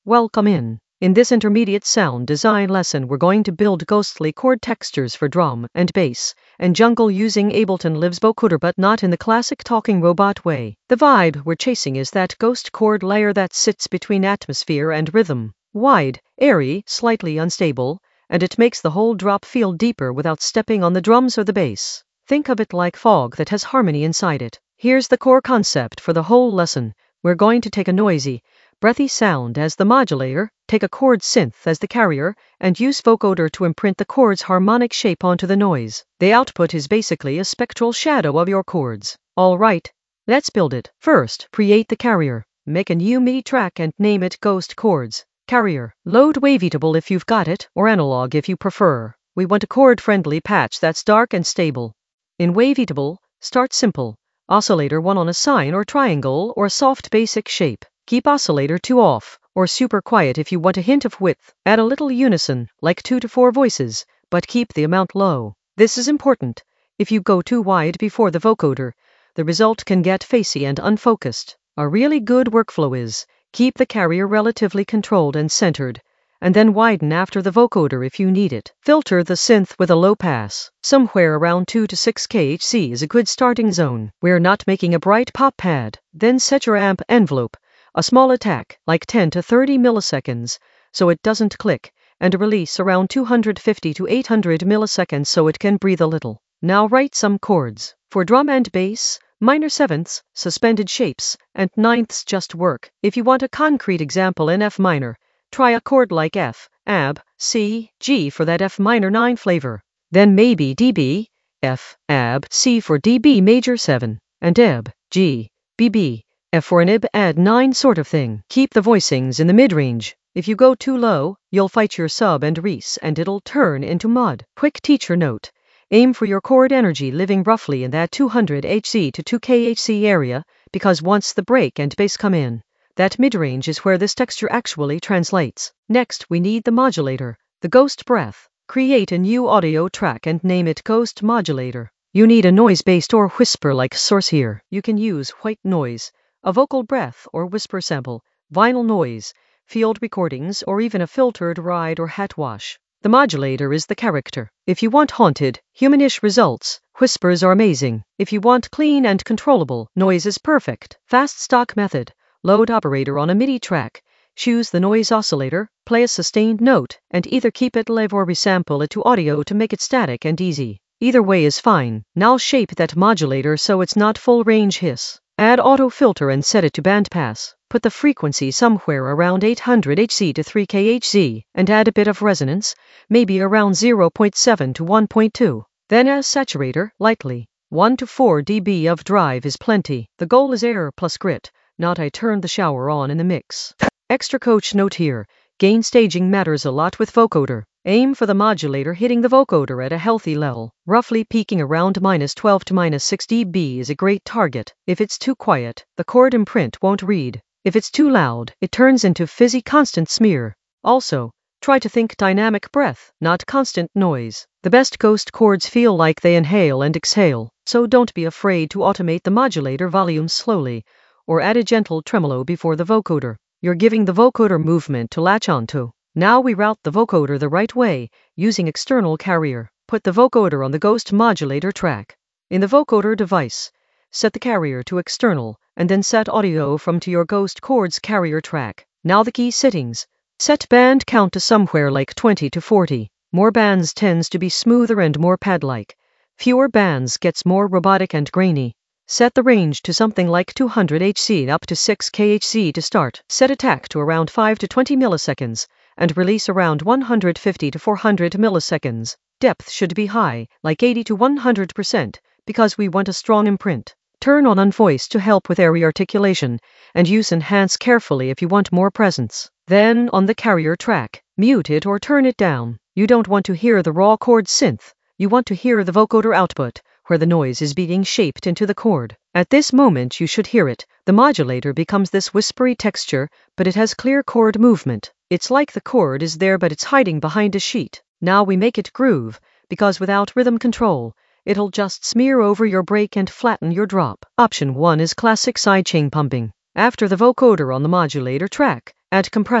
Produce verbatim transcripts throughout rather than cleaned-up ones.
Welcome in. In this intermediate sound design lesson, we're going to build ghostly chord textures for drum and bass and jungle using Ableton Live's vocoder, but not in the classic talking robot way. The vibe we're chasing is that ghost chord layer that sits between atmosphere and rhythm. Wide, airy, slightly unstable, and it makes the whole drop feel deeper without stepping on the drums or the bass. Think of it like fog that has harmony inside it. Here's the core concept for the whole lesson. We're going to take a noisy, breathy sound as the modulator, take a chord synth as the carrier, and use vocoder to imprint the chord's harmonic shape onto the noise. The output is basically a spectral shadow of your chords. Alright, let's build it. First, create the carrier. Make a new MIDI track and name it Ghost Chords. Carrier. Load Wavetable if you've got it, or analog if you prefer. We want a chord-friendly patch that's dark and stable. In Wavetable, start simple. Oscillator one on a sine or triangle or soft basic shape. Keep oscillator two off, or super quiet if you want a hint of width. Add a little unison, like two to four voices, but keep the amount low. This is important. If you go too wide before the vocoder, the result can get facey and unfocused. A really good workflow is, keep the carrier relatively controlled and centered, and then widen after the vocoder if you need it. Filter the synth with a low pass. Somewhere around two to six K H Z is a good starting zone. We're not making a bright pop pad. Then set your amp envelope, a small attack, like ten to thirty milliseconds, so it doesn't click, and a release around two hundred fifty to eight hundred milliseconds so it can breathe a little. Now write some chords. For drum and bass, minor sevenths, suspended shapes, and ninths just work. If you want a concrete example in F minor, try a chord like F, A B, C, G for that F minor nine flavor. Then maybe D B, F, A B, C for D B major seven, and E B, G, B B, F for an I B add nine sort of thing. Keep the voicings in the mid-range. If you go too low, you'll fight your sub and res and it'll turn into mud. Quick teacher note. Aim for your chord energy living roughly in that two hundred H Z to two K H Z area, because once the break and bass come in, that mid-range is where this texture actually translates. Next, we need the modulator, the ghost breath. Create a new audio track and name it Ghost Modulator. You need a noise-based or whisper-like source here. You can use white noise, a vocal breath or whisper sample, vinyl noise, field recordings, or even a filtered ride or hat wash. The modulator is the character. If you want haunted, humanish results, whispers are amazing. If you want clean and controllable, noise is perfect. Fast stock method. Load operator on a MIDI track, choose the noise oscillator, play a sustained note, and either keep it live or resample it to audio to make it static and easy. Either way is fine. Now shape that modulator so it's not full range hiss. Add auto filter and set it to bandpass. Put the frequency somewhere around eight hundred H Z to three K H Z, and add a bit of resonance, maybe around zero point seven to one point two. Then as saturator, lightly. one to four decibels of drive is plenty. The goal is air plus grit, not I turned the shower on in the mix. Extra coach note here, gain staging matters a lot with vocoder. Aim for the modulator hitting the vocoder at a healthy level. Roughly peaking around minus twelve to minus six decibels is a great target. If it's too quiet, the chord imprint won't read. If it's too loud, it turns into fizzy constant smear. Also, try to think dynamic breath, not constant noise. The best ghost chords feel like they inhale and exhale, so don't be afraid to automate the modulator volume slowly, or add a gentle tremolo before the vocoder. You're giving the vocoder movement to latch onto. Now we route the vocoder the right way, using external carrier. Put the vocoder on the ghost modulator track. In the vocoder device, set the carrier to external, and then set audio from to your ghost chords carrier track. Now the key settings. Set band count to somewhere like twenty to forty. More bands tends to be smoother and more pad-like. Fewer bands gets more robotic and grainy. Set the range to something like two hundred H Z up to six K H Z to start. Set attack to around five to twenty milliseconds, and release around one hundred fifty to four hundred milliseconds. Depth should be high, like eighty to one hundred percent, because we want a strong imprint. Turn on unvoice to help with area articulation, and use enhance carefully if you want more presence. Then, on the carrier track, mute it or turn it down. You don't want to hear the raw chord synth. You want to hear the vocoder output, where the noise is being shaped into the chord. At this moment you should hear it. The modulator becomes this whispery texture, but it has clear chord movement. It's like the chord is there but it's hiding behind a sheet. Now we make it groove, because without rhythm control, it'll just smear over your break and flatten your drop. Option one is classic sidechain pumping. After the vocoder on the modulator track, add compressor,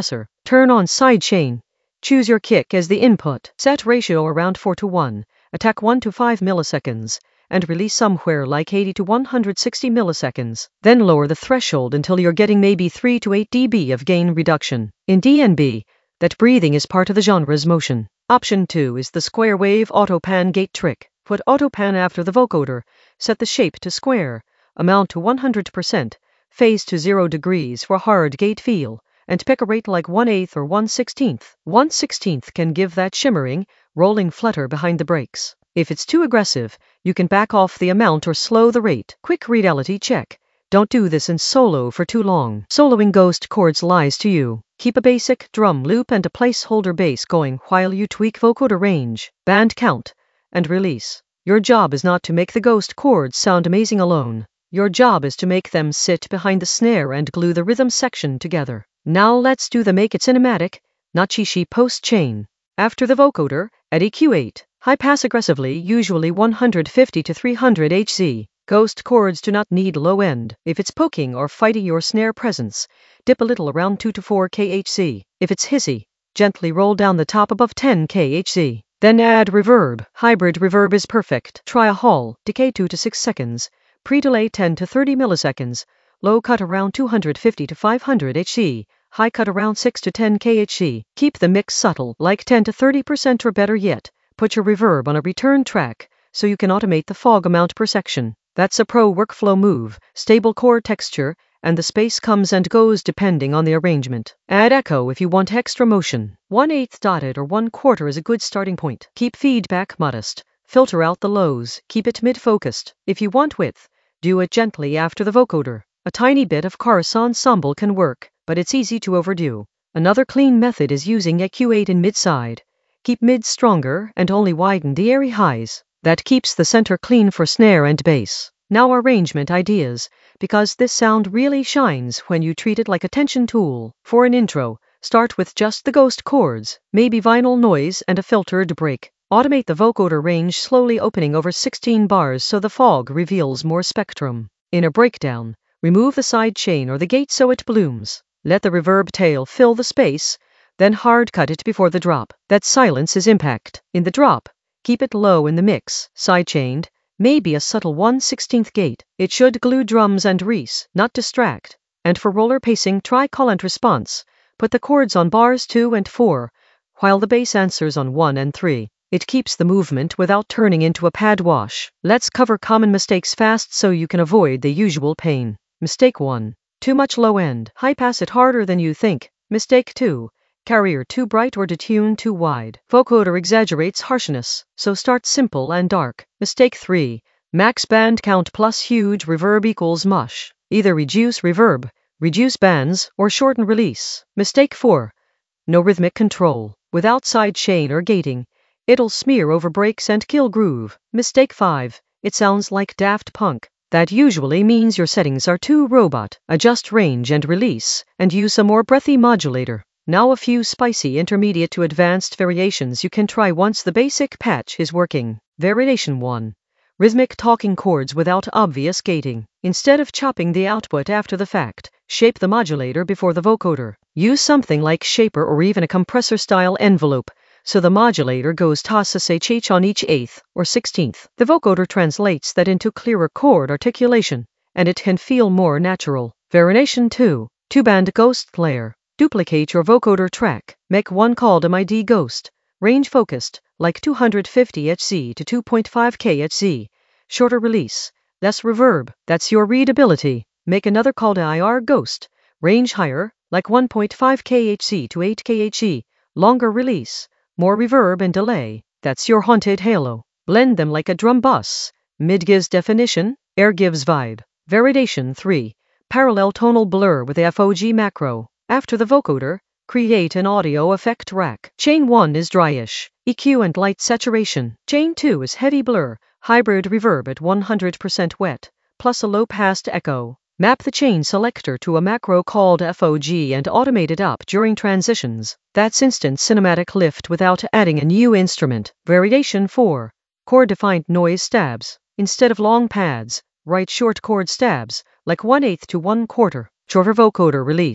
Turn on sidechain. Choose your kick as the input. Set ratio around four to one. Attack one to five milliseconds. And release somewhere like eighty to one hundred sixty milliseconds. Then lower the threshold until you're getting maybe three to eight decibels of gain reduction. In D N B, that breathing is part of the genre's motion. Option two is the square wave auto pan gate trick. Put auto pan after the vocoder. Set the shape to square. Amount to one hundred percent. Phase to zero degrees for hard gate feel. And pick a rate like one eighth or one sixteenth. one sixteenth can give that shimmering, rolling flutter behind the brakes. If it's too aggressive, you can back off the amount or slow the rate. Quick reality check. Don't do this in solo for too long. Soloing ghost chords lies to you. Keep a basic drum loop and a placeholder bass going while you tweak vocoder range, band count, and release. Your job is not to make the ghost chords sound amazing alone. Your job is to make them sit behind the snare and glue the rhythm section together. Now let's do the make it cinematic, not cheesy post chain. After the vocoder, at E Q eight. High pass aggressively, usually one fifty to three hundred hertz. Ghost chords do not need low end. If it's poking or fighting your snare presence, dip a little around two to four kilohertz. If it's hissy, gently roll down the top above ten kilohertz. Then add reverb. Hybrid reverb is perfect. Try a hall, decay two to six seconds, pre-delay ten to thirty milliseconds, low cut around two fifty to five hundred hertz. High cut around six to ten kilohertz. Keep the mix subtle, like ten to thirty percent or better yet. Put your reverb on a return track, so you can automate the fog amount per section. That's a pro workflow move, stable chord texture, and the space comes and goes depending on the arrangement. Add echo if you want extra motion. one eighth dotted or one quarter is a good starting point. Keep feedback modest. Filter out the lows, keep it mid-focused. If you want width, do it gently after the vocoder. A tiny bit of chorus ensemble can work, but it's easy to overdo. Another clean method is using E Q eight in mid-side. Keep mids stronger and only widen the airy highs. That keeps the center clean for snare and bass. Now arrangement ideas, because this sound really shines when you treat it like a tension tool. For an intro, start with just the ghost chords, maybe vinyl noise and a filtered break. Automate the vocoder range, slowly opening over sixteen bars so the fog reveals more spectrum. In a breakdown, remove the side chain or the gate so it blooms. Let the reverb tail fill the space, then hard cut it before the drop. That silence is impact. In the drop, keep it low in the mix, sidechained, maybe a subtle one sixteenth gate. It should glue drums and reese, not distract. And for roller pacing, try call and response. Put the chords on bars two and four, while the bass answers on one and three. It keeps the movement without turning into a pad wash. Let's cover common mistakes fast so you can avoid the usual pain. Mistake one. Too much low end. High pass it harder than you think. Mistake two. Carrier too bright or detune too wide. Vocoder exaggerates harshness, so start simple and dark. Mistake three. Max band count plus huge reverb equals mush. Either reduce reverb, reduce bands, or shorten release. Mistake four. No rhythmic control. Without side chain or gating, it'll smear over breaks and kill groove. Mistake five. It sounds like Daft Punk. That usually means your settings are too robot. Adjust range and release, and use a more breathy modulator. Now a few spicy intermediate to advanced variations you can try once the basic patch is working. Variation one. Rhythmic talking chords without obvious gating. Instead of chopping the output after the fact, shape the modulator before the vocoder. Use something like shaper or even a compressor-style envelope, so the modulator goes toss S H H on each eighth or sixteenth. The vocoder translates that into clearer chord articulation, and it can feel more natural. Variation two. Two-band ghost layer. Duplicate your vocoder track. Make one called M I D Ghost. Range focused, like two fifty hertz to two point five kilohertz. Shorter release, less reverb. That's your readability. Make another called I R Ghost. Range higher, like one point five kilohertz to eight kilohertz. Longer release, more reverb and delay. That's your haunted halo. Blend them like a drum bus. Mid gives definition, air gives vibe. Variation three. Parallel tonal blur with the F O G macro. After the vocoder, create an audio effect rack. Chain one is dryish, E Q and light saturation. Chain two is heavy blur, hybrid reverb at one hundred percent wet, plus a low-pass echo. Map the chain selector to a macro called F O G and automate it up during transitions. That's instant cinematic lift without adding a new instrument. Variation four. Chord-defined noise stabs. Instead of long pads, write short chord stabs, like one eighth to one quarter. Shorter vocoder release.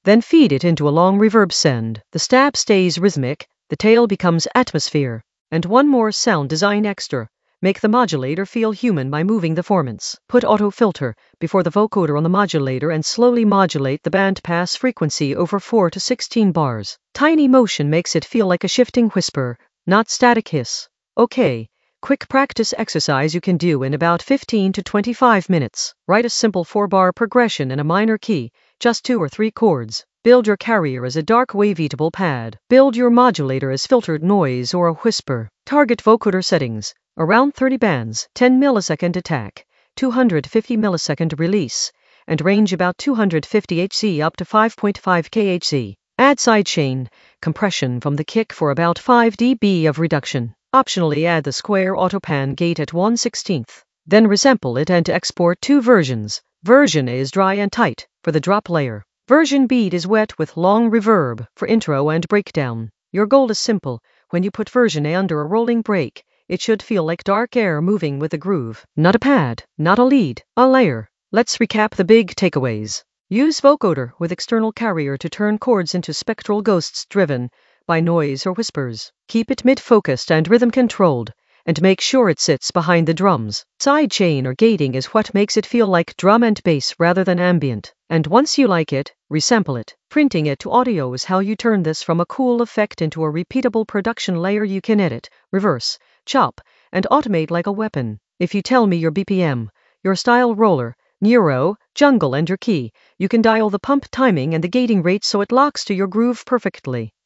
Then feed it into a long reverb send. The stab stays rhythmic, the tail becomes atmosphere. And one more sound design extra. Make the modulator feel human by moving the formants. Put auto filter before the vocoder on the modulator and slowly modulate the band pass frequency over four to sixteen bars. Tiny motion makes it feel like a shifting whisper, not static hiss. Okay, quick practice exercise you can do in about fifteen to twenty-five minutes. Write a simple four-bar progression in a minor key, just two or three chords. Build your carrier as a dark waveatable pad. Build your modulator as filtered noise or a whisper. Target vocoder settings. Around thirty bands, ten millisecond attack, two hundred fifty millisecond release, and range about two hundred fifty hertz up to five point five kilohertz. Add sidechain compression from the kick for about five decibels of reduction. Optionally add the square autopan gate at one sixteenth. Then resample it and export two versions. Version A is dry and tight for the drop layer. Version B is wet with long reverb for intro and breakdown. Your goal is simple. When you put version A under a rolling break, it should feel like dark air moving with a groove. Not a pad, not a lead, a layer. Let's recap the big takeaways. Use vocoder with external carrier to turn chords into spectral ghosts driven by noise or whispers. Keep it mid-focused and rhythm-controlled, and make sure it sits behind the drums. Sidechain or gating is what makes it feel like drum and bass rather than ambient. And once you like it, resample it. Printing it to audio is how you turn this from a cool effect into a repeatable production layer you can edit, reverse, chop, and automate like a weapon. If you tell me your B P M, your style roller, neuro, jungle and your key, you can dial the pump timing and the gating rate so it locks to your groove perfectly.